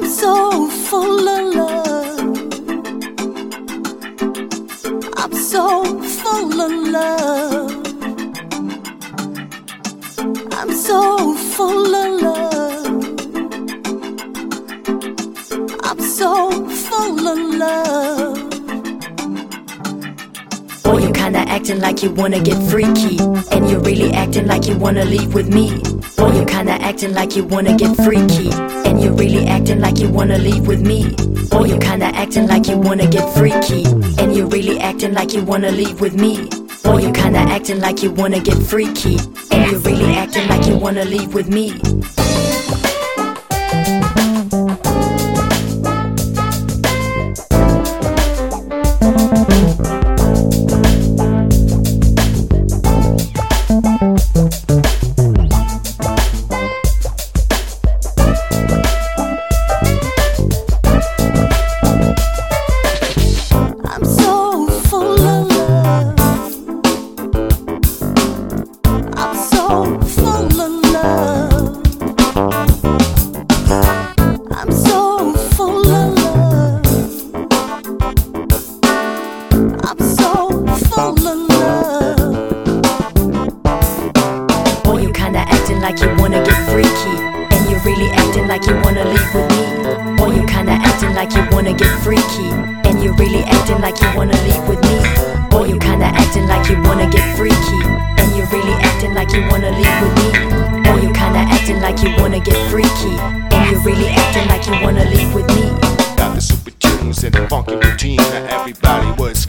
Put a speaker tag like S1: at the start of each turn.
S1: so full of love. I'm so full of love. I'm so full of love. I'm so full of love.
S2: Boy, you kinda acting like you wanna get freaky, and you're really acting like you wanna leave with me. Boy, you kinda acting like you wanna get freaky, and you're really acting like you wanna leave with me. Boy, you kinda acting like you wanna get freaky, and you're really acting like you wanna leave with me. Boy, you kinda acting like you wanna get freaky, and you're really acting like you wanna leave with me. Like you wanna get freaky, and you're really acting like you wanna leave with me. Boy, you kinda acting like you wanna get freaky, and you're really acting like you wanna leave with me. Boy, you kinda acting like you wanna get freaky, and you're really acting like you wanna leave with me. Boy, you kinda acting like you wanna get freaky, and you're really acting like you wanna leave with me.
S3: Got the super tunes and the funky routine. Now everybody was